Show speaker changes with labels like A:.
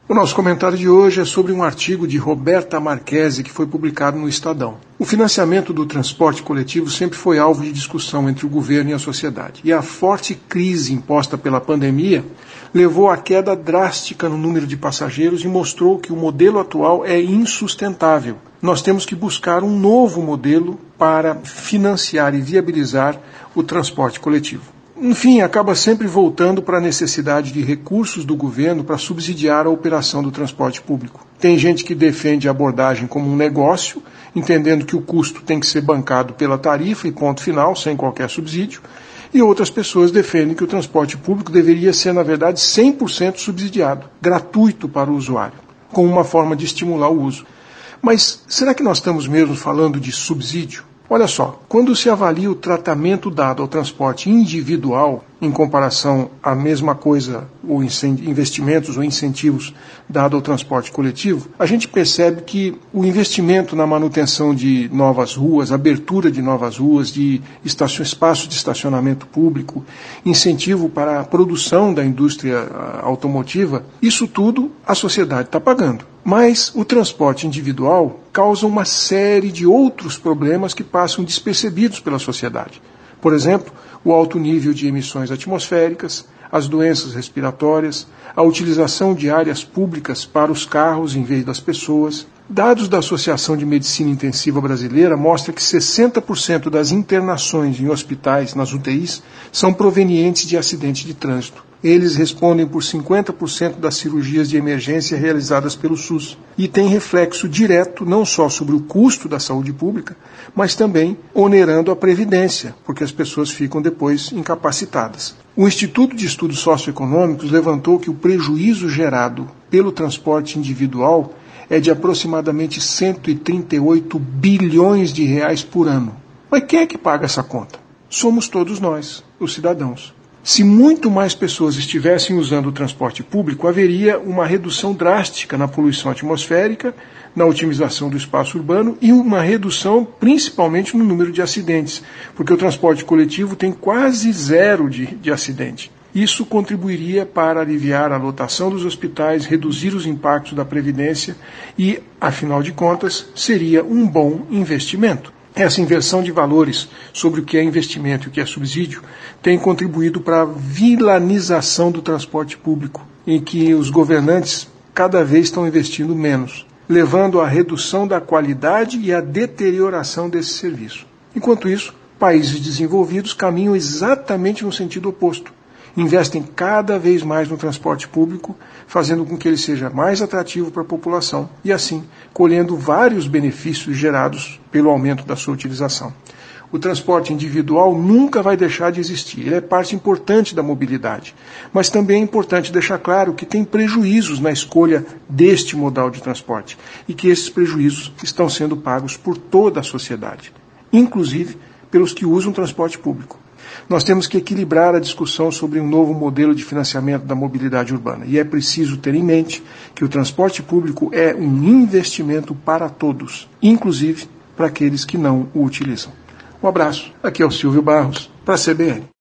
A: O nosso comentário de hoje é sobre um artigo de Roberta Marchesi que foi publicado no Estadão. O financiamento do transporte coletivo sempre foi alvo de discussão entre o governo e a sociedade. E a forte crise imposta pela pandemia levou à queda drástica no número de passageiros e mostrou que o modelo atual é insustentável. Nós temos que buscar um novo modelo para financiar e viabilizar o transporte coletivo. Enfim, acaba sempre voltando para a necessidade de recursos do governo para subsidiar a operação do transporte público. Tem gente que defende a abordagem como um negócio, entendendo que o custo tem que ser bancado pela tarifa e ponto final, sem qualquer subsídio, e outras pessoas defendem que o transporte público deveria ser, na verdade, 100% subsidiado, gratuito para o usuário, como uma forma de estimular o uso. Mas será que nós estamos mesmo falando de subsídio? Olha só, quando se avalia o tratamento dado ao transporte individual em comparação à mesma coisa, ou investimentos ou incentivos dado ao transporte coletivo, a gente percebe que o investimento na manutenção de novas ruas, abertura de novas ruas, de espaço de estacionamento público, incentivo para a produção da indústria automotiva, isso tudo a sociedade está pagando. Mas o transporte individual causa uma série de outros problemas que passam despercebidos pela sociedade. Por exemplo, o alto nível de emissões atmosféricas, as doenças respiratórias, a utilização de áreas públicas para os carros em vez das pessoas. Dados da Associação de Medicina Intensiva Brasileira mostram que 60% das internações em hospitais, nas UTIs, são provenientes de acidentes de trânsito. Eles respondem por 50% das cirurgias de emergência realizadas pelo SUS e tem reflexo direto não só sobre o custo da saúde pública, mas também onerando a previdência, porque as pessoas ficam depois incapacitadas. O Instituto de Estudos Socioeconômicos levantou que o prejuízo gerado pelo transporte individual é de aproximadamente 138 bilhões de reais por ano. Mas quem é que paga essa conta? Somos todos nós, os cidadãos. Se muito mais pessoas estivessem usando o transporte público, haveria uma redução drástica na poluição atmosférica, na otimização do espaço urbano e uma redução principalmente no número de acidentes, porque o transporte coletivo tem quase zero de acidente. Isso contribuiria para aliviar a lotação dos hospitais, reduzir os impactos da Previdência e, afinal de contas, seria um bom investimento. Essa inversão de valores sobre o que é investimento e o que é subsídio tem contribuído para a vilanização do transporte público, em que os governantes cada vez estão investindo menos, levando à redução da qualidade e à deterioração desse serviço. Enquanto isso, países desenvolvidos caminham exatamente no sentido oposto. Investem cada vez mais no transporte público, fazendo com que ele seja mais atrativo para a população e, assim, colhendo vários benefícios gerados pelo aumento da sua utilização. O transporte individual nunca vai deixar de existir, ele é parte importante da mobilidade, mas também é importante deixar claro que tem prejuízos na escolha deste modal de transporte e que esses prejuízos estão sendo pagos por toda a sociedade, inclusive pelos que usam transporte público. Nós temos que equilibrar a discussão sobre um novo modelo de financiamento da mobilidade urbana. E é preciso ter em mente que o transporte público é um investimento para todos, inclusive para aqueles que não o utilizam. Um abraço. Aqui é o Silvio Barros, para a CBN.